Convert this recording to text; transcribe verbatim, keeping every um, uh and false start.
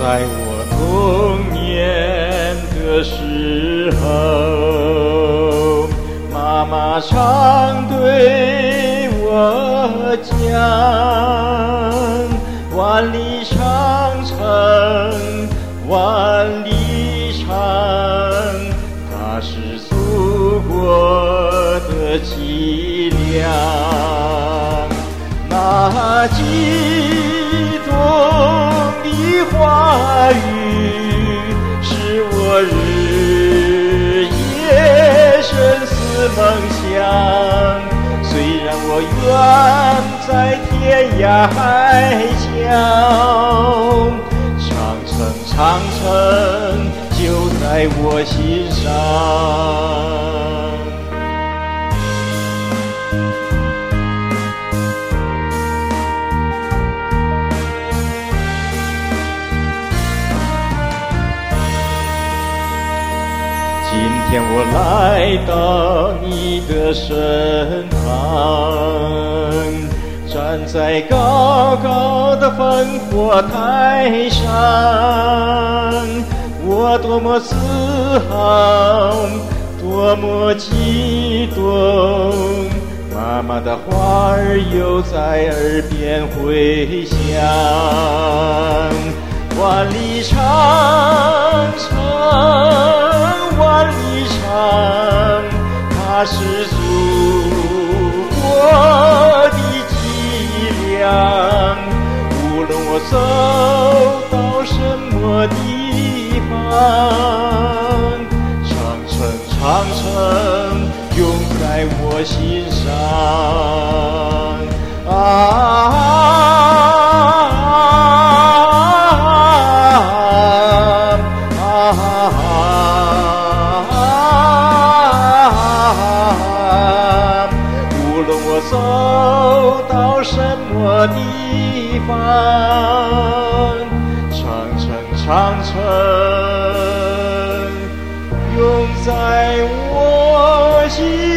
在我童年的时候，妈妈常对我讲，万里长城万里长，它是祖国的脊梁。那激动的话语是我日夜深思梦想，虽然我远在天涯海角，长城长城就在我心上。今天我来到你的身旁，站在高高的烽火台上，我多么自豪，多么激动，妈妈的话儿又在耳边回响。万里长城万里长，它是祖国的脊梁。无论我走到什么地方，长城长城永在我心上。啊走到什么地方，长城长城永在我心。